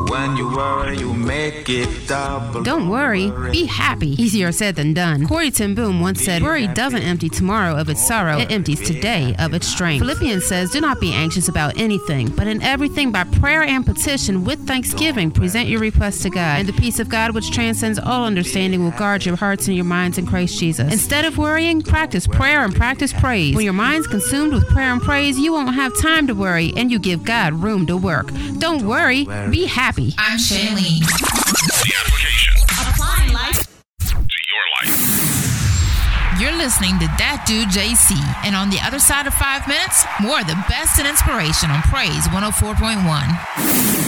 When you worry, you make it double. Don't worry, be happy. Easier said than done. Corrie ten Boom once said, worry doesn't empty tomorrow of its sorrow, it empties today of its strength. Philippians says, do not be anxious about anything, but in everything by prayer and petition with thanksgiving, present your requests to God. And the peace of God, which transcends all understanding, will guard your hearts and your minds in Christ Jesus. Instead of worrying, practice prayer and practice praise. When your mind's consumed with prayer and praise, you won't have time to worry, and you give God room to work. Don't worry, be happy. I'm Shailene. The application. Applying life to your life. You're listening to That Dude JC. And on the other side of 5 minutes, more of the best in inspiration on Praise 104.1.